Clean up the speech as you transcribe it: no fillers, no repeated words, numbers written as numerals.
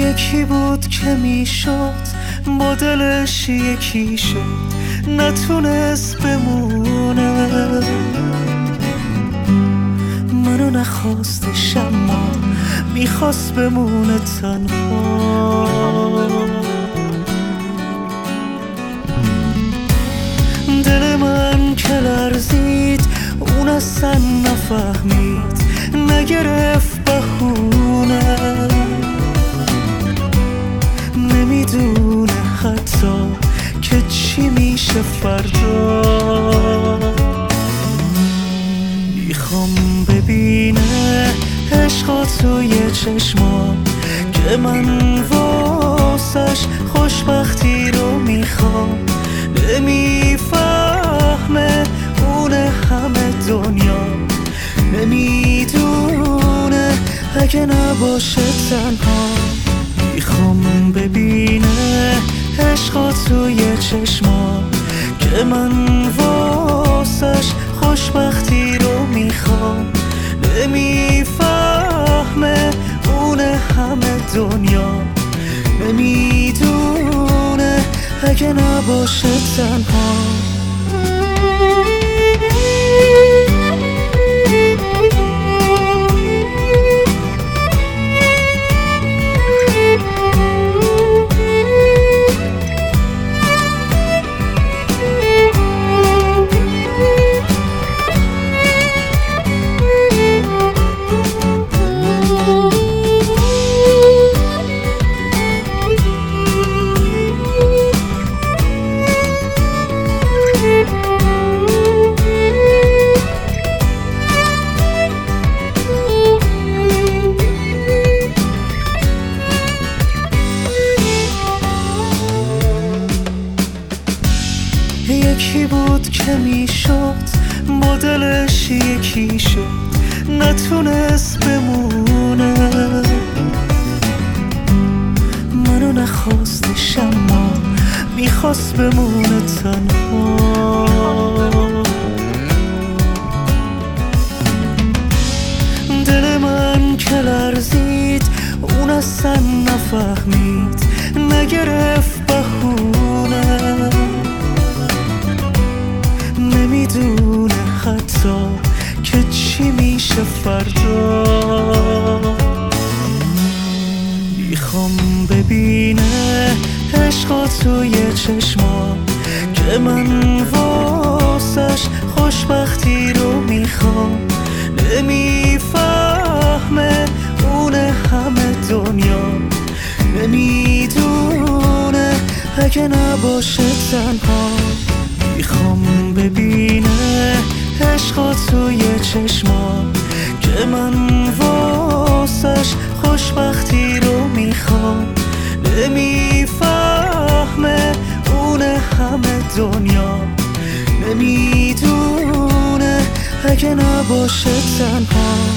یکی بود که میشد با دلش یکی شد، نتونست بمونه. منو نخواستش اما میخواست بمونه تنها. دل من که لرزید اون اصلا نفهمید، نگرفت بهونه، نمیدونه حتی که چی میشه فردا. میخوام ببینه عشقا توی چشمام که من واسش خوشبختی رو میخوام. نمیفهمه اون همه دنیا، نمیدونه اگه نباشه تنها. میخوام ببینه عشقا توی چشمام که من واسش خوشبختی رو میخوام. نمیفهمه اون همه دنیا، نمیدونه اگه نباشه تنها. یکی بود که میشد با دلش یکی شد، نتونست بمونه. منو نخواستش اما میخواست بمونه تنها. دل من که لرزید اون اصلا نفهمید، نگرفت بهونه، نمیدونه حتی که چی میشه فردا. میخوام ببینه عشقا توی چشمام که من واسش خوشبختی رو میخوام. نمیفهمه اون همه دنیا، نمیدونه اگه نباشه تنها. میخوام ببینه عشقا توی چشمام که من واسش خوشبختی رو میخوام. نمیفهمه اون همه دنیا، نمیدونه اگه نباشه تنها.